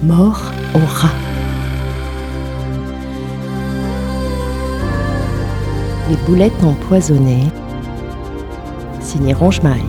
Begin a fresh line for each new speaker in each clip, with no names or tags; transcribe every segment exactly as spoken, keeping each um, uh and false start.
Mort au rat. Les boulettes empoisonnées, signé Ronge-Maille.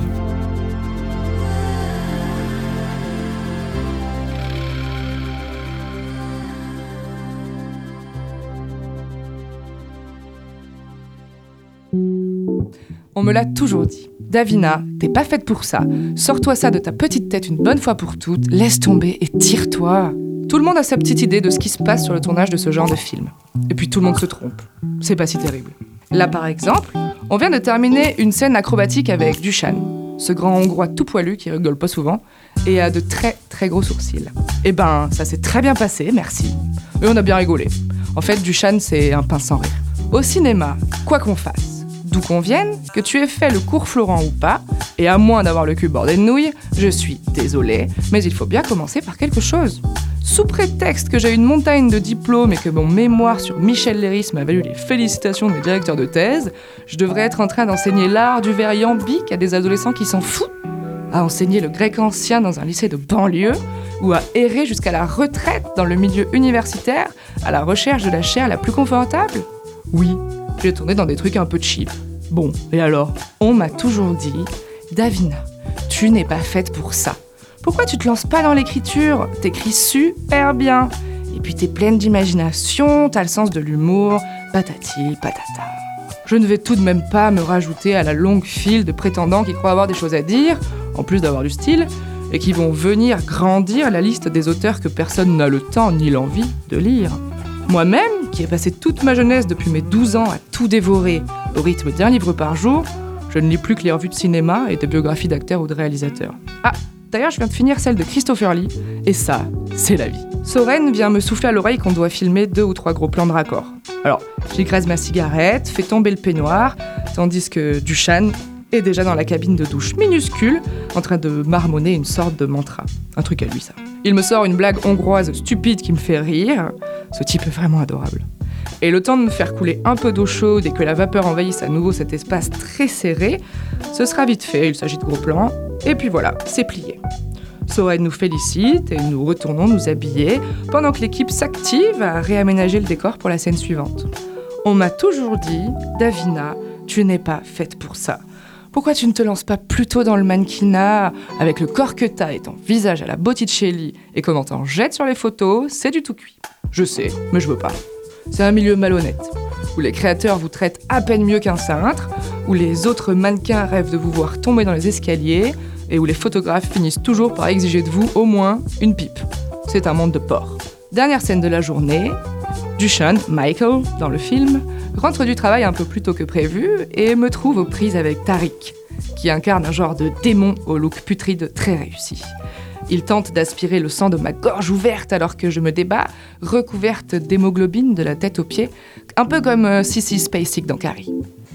On me l'a toujours dit. Davina, t'es pas faite pour ça. Sors-toi ça de ta petite tête une bonne fois pour toutes, laisse tomber et tire-toi. Tout le monde a sa petite idée de ce qui se passe sur le tournage de ce genre de film. Et puis tout le monde se trompe. C'est pas si terrible. Là par exemple, on vient de terminer une scène acrobatique avec Dushan, ce grand hongrois tout poilu qui rigole pas souvent et a de très très gros sourcils. Eh ben, ça s'est très bien passé, merci. Mais on a bien rigolé. En fait, Dushan, c'est un pain sans rire. Au cinéma, quoi qu'on fasse, d'où qu'on vienne, que tu aies fait le cours Florent ou pas, et à moins d'avoir le cul bordé de nouilles, je suis désolée, mais il faut bien commencer par quelque chose. Sous prétexte que j'ai une montagne de diplômes et que mon mémoire sur Michel Léris m'a valu les félicitations de mes directeurs de thèse, je devrais être en train d'enseigner l'art du verre iambique à des adolescents qui s'en foutent, à enseigner le grec ancien dans un lycée de banlieue, ou à errer jusqu'à la retraite dans le milieu universitaire à la recherche de la chair la plus confortable. Oui, j'ai tourné dans des trucs un peu cheap. Bon, et alors ? On m'a toujours dit « Davina, tu n'es pas faite pour ça. Pourquoi tu te lances pas dans l'écriture ? T'écris super bien. Et puis t'es pleine d'imagination, t'as le sens de l'humour, patati patata. » Je ne vais tout de même pas me rajouter à la longue file de prétendants qui croient avoir des choses à dire, en plus d'avoir du style, et qui vont venir grandir la liste des auteurs que personne n'a le temps ni l'envie de lire. Moi-même, qui ai passé toute ma jeunesse depuis mes douze ans à tout dévorer au rythme d'un livre par jour, je ne lis plus que les revues de cinéma et des biographies d'acteurs ou de réalisateurs. Ah, d'ailleurs, je viens de finir celle de Christopher Lee, et ça, c'est la vie. Soren vient me souffler à l'oreille qu'on doit filmer deux ou trois gros plans de raccord. Alors, j'écrase ma cigarette, fais tomber le peignoir, tandis que Dushan est déjà dans la cabine de douche minuscule, en train de marmonner une sorte de mantra. Un truc à lui, ça. Il me sort une blague hongroise stupide qui me fait rire. Ce type est vraiment adorable. Et le temps de me faire couler un peu d'eau chaude et que la vapeur envahisse à nouveau cet espace très serré, ce sera vite fait, il s'agit de gros plans. Et puis voilà, c'est plié. Soren nous félicite et nous retournons nous habiller pendant que l'équipe s'active à réaménager le décor pour la scène suivante. On m'a toujours dit « Davina, tu n'es pas faite pour ça. Pourquoi tu ne te lances pas plutôt dans le mannequinat avec le corps que t'as et ton visage à la Botticelli et comment t'en jettes sur les photos, c'est du tout cuit. Je sais, mais je veux pas. C'est un milieu malhonnête, où les créateurs vous traitent à peine mieux qu'un cintre, où les autres mannequins rêvent de vous voir tomber dans les escaliers et où les photographes finissent toujours par exiger de vous au moins une pipe. C'est un monde de porc. Dernière scène de la journée, Dushan, Michael, dans le film, rentre du travail un peu plus tôt que prévu et me trouve aux prises avec Tariq, qui incarne un genre de démon au look putride très réussi. Il tente d'aspirer le sang de ma gorge ouverte alors que je me débat, recouverte d'hémoglobine de la tête aux pieds, un peu comme euh, Sissy Spacek dans Carrie.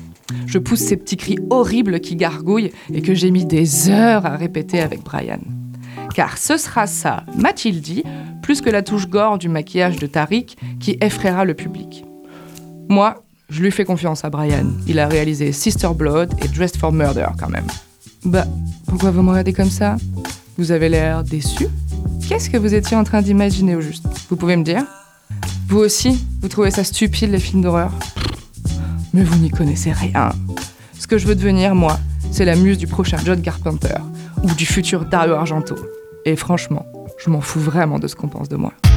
Je pousse ces petits cris horribles qui gargouillent et que j'ai mis des heures à répéter avec Brian. Car ce sera ça, m'a-t-il dit, plus que la touche gore du maquillage de Tariq qui effraiera le public. Moi, je lui fais confiance à Brian. Il a réalisé Sister Blood et Dressed for Murder quand même. Bah, pourquoi vous me regardez comme ça ? Vous avez l'air déçu ? Qu'est-ce que vous étiez en train d'imaginer au juste ? Vous pouvez me dire ? Vous aussi, vous trouvez ça stupide les films d'horreur ? Mais vous n'y connaissez rien. Ce que je veux devenir, moi, c'est la muse du prochain John Carpenter ou du futur Dario Argento. Et franchement, je m'en fous vraiment de ce qu'on pense de moi.